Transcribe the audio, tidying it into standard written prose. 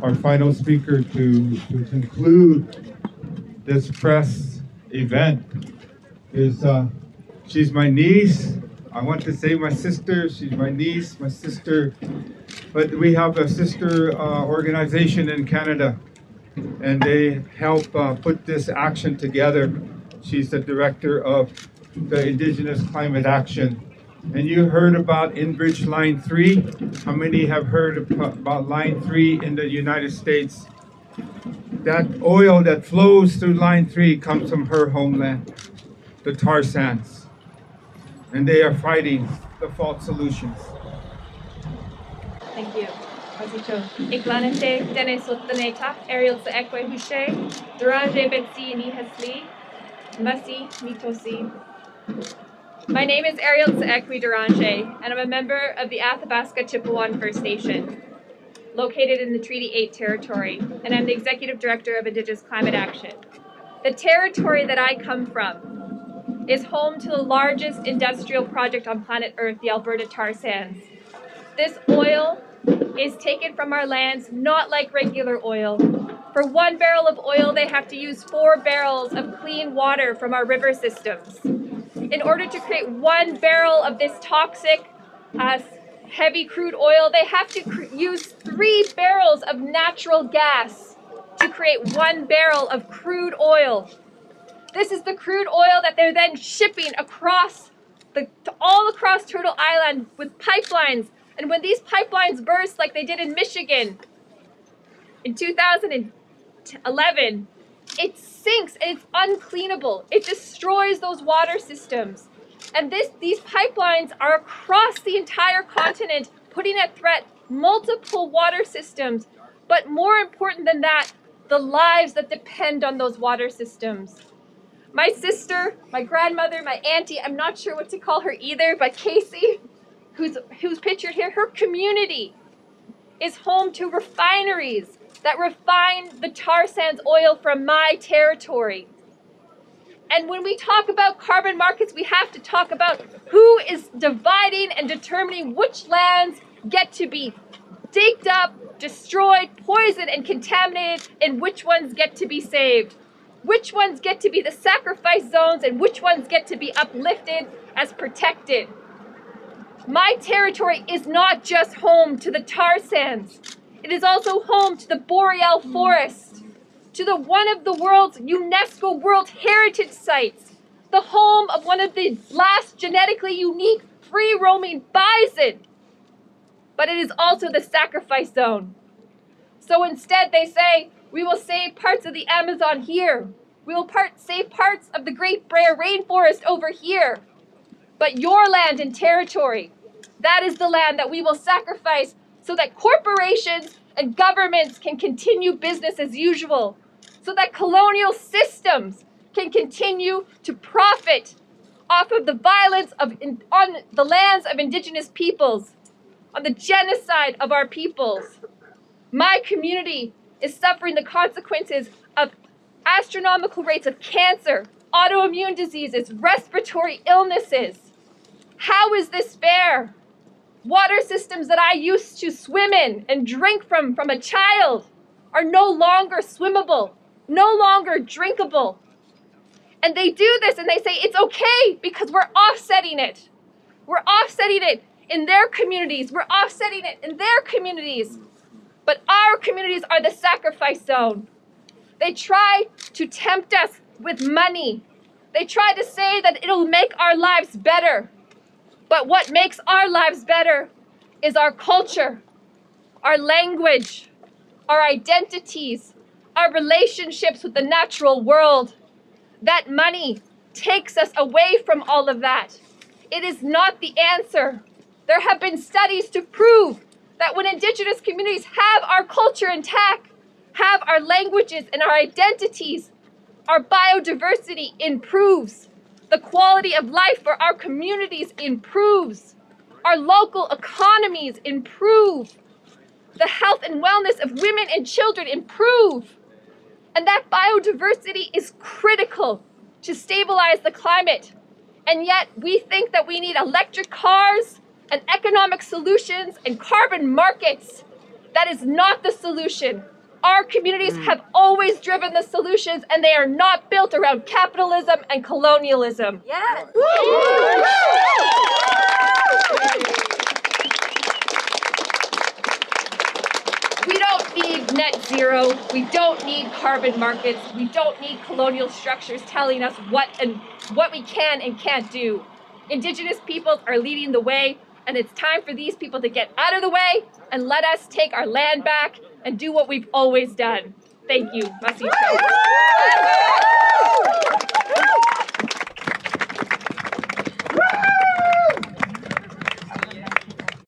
our final speaker to conclude this press event is she's my niece. I want to say my sister. She's my niece, my sister. But we have a sister organization in Canada, and they help put this action together. She's the director of the Indigenous Climate Action. And you heard about Enbridge Line 3. How many have heard about Line 3 in the United States? That oil that flows through Line 3 comes from her homeland, the tar sands. And they are fighting the false solutions. Thank you. Iklanete dene sotaneta Ariel se ekwe hushe Duranje betsi ni hesli Masi mitosi. My name is Ariel Tseekwi Duranje, and I'm a member of the Athabasca Chippewan First Nation, located in the Treaty 8 territory, and I'm the Executive Director of Indigenous Climate Action. The territory that I come from is home to the largest industrial project on planet Earth, the Alberta tar sands. This oil is taken from our lands not like regular oil. For 1 barrel of oil, they have to use 4 barrels of clean water from our river systems. In order to create 1 barrel of this toxic, heavy crude oil, they have to use 3 barrels of natural gas to create 1 barrel of crude oil. This is the crude oil that they're then shipping across all across Turtle Island with pipelines. And when these pipelines burst, like they did in Michigan in 2011, it sinks and it's uncleanable. It destroys those water systems. And these pipelines are across the entire continent, putting at threat multiple water systems. But more important than that, the lives that depend on those water systems. My sister, my grandmother, my auntie, I'm not sure what to call her either, but Casey, who's pictured here, her community is home to refineries that refine the tar sands oil from my territory. And when we talk about carbon markets, we have to talk about who is dividing and determining which lands get to be digged up, destroyed, poisoned, and contaminated, and which ones get to be saved. Which ones get to be the sacrifice zones, and which ones get to be uplifted as protected. My territory is not just home to the tar sands. It is also home to the boreal forest, to one of the world's UNESCO World Heritage Sites, the home of one of the last genetically unique free-roaming bison. But it is also the sacrifice zone. So instead they say, we will save parts of the Amazon here. We will save parts of the Great Bear Rainforest over here. But your land and territory, that is the land that we will sacrifice so that corporations and governments can continue business as usual, so that colonial systems can continue to profit off of the violence on the lands of Indigenous peoples, on the genocide of our peoples. My community is suffering the consequences of astronomical rates of cancer, autoimmune diseases, respiratory illnesses. How is this fair? Water systems that I used to swim in and drink from a child are no longer swimmable, no longer drinkable. And they do this and they say it's okay because we're offsetting it. We're offsetting it in their communities. We're offsetting it in their communities. But our communities are the sacrifice zone. They try to tempt us with money. They try to say that it'll make our lives better. But what makes our lives better is our culture, our language, our identities, our relationships with the natural world. That money takes us away from all of that. It is not the answer. There have been studies to prove that when Indigenous communities have our culture intact, have our languages and our identities, our biodiversity improves. The quality of life for our communities improves. Our local economies improve. The health and wellness of women and children improve. And that biodiversity is critical to stabilize the climate. And yet we think that we need electric cars and economic solutions and carbon markets. That is not the solution. Our communities have always driven the solutions, and they are not built around capitalism and colonialism. Yes. We don't need net zero. We don't need carbon markets. We don't need colonial structures telling us what we can and can't do. Indigenous peoples are leading the way, and it's time for these people to get out of the way and let us take our land back and do what we've always done. Thank you. Masi Cho.